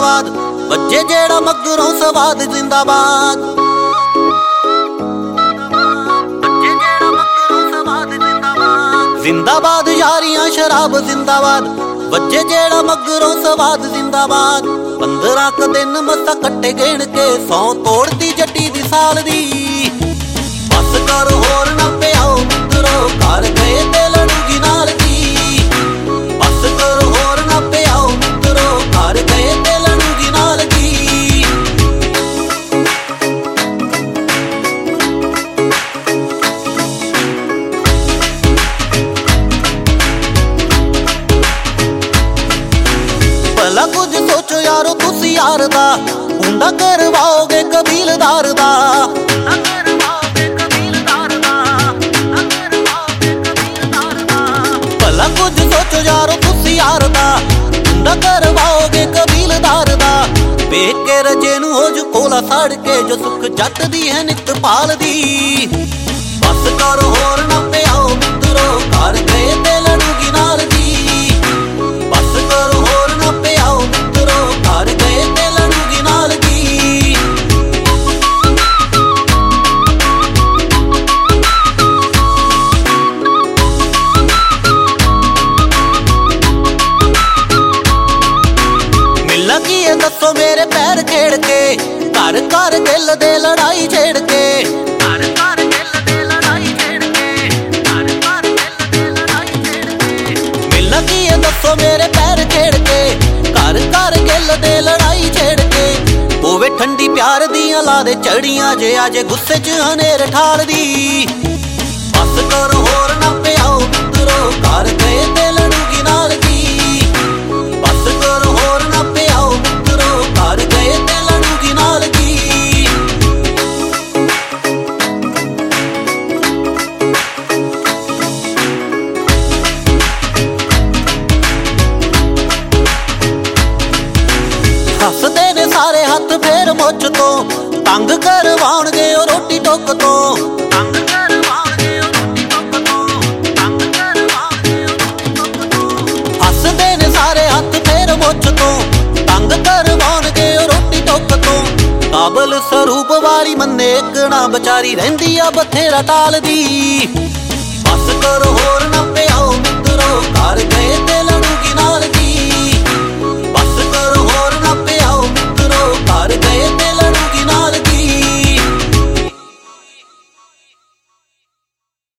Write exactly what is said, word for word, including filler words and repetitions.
जिंदाबाद, बच्चे जेड़ा मगरों स्वाद जिंदाबाद। जिंदाबाद यारियां शराब जिंदाबाद, बच्चे जेड़ा मगरों स्वाद जिंदाबाद। पंद्रह क दिन मसा कट्टे गिण के सौ तोड़ती जट्टी दी साल दी। बस कर होर ना पियाओ मित्रो, घर गए ते लड़ूगी नाल दी। बस कर होर ना पियाओ मित्रो, घर गए ते लड़ूगी नाल दी। भला कुछ सोचो यारो तुसी यार दा, हुंदा करवाओगे कबीलदार दा। भला कुछ सोचो यारो तुसी यार दा, हुंदा करवाओगे कबीलदार दा। वेख के रजे नूं हो जो कोला सड़ के, जो सुख जट दी है नित पाल दी। बस कर होर ना पियाओ मित्रो, घर गए ते लड़ूगी नाल दी। बस कर होर ना पियाओ मित्रो, घर गए ते लड़ूगी नाल दी। मिलना की है दसो मेरे पैर खेड़ के, घर घर दिल दे लड़ाई छेड़ के। मिलना की है दसो मेरे पैर खेड़ के, घर घर गिल दे लड़ाई छेड़ के। होवे ठंडी प्यार दियां ला दे चढ़ियां, जे अजे गुस्से च हनेर ठाल दी। बस कर होर ना पियाओ मित्रो, घर गए ते लड़ूगी नाल दी। बस कर होर ना पियाओ मित्रो, घर गए ते लड़ूगी नाल दी। हसदे ने सारे हथ फेर मुझ तो, तंग करवाउणगे ओ रोटी टुक तो। हसदे ने सारे हथ फेर मुझ तो, तंग करवाउणगे ओ रोटी टुक तो। काबल स्वरूप वाली मन्ने इक ना बेचारी रहिंदी आ बथेरा टाल दी। बस कर होर ना पियाओ मित्रो, घर गए ते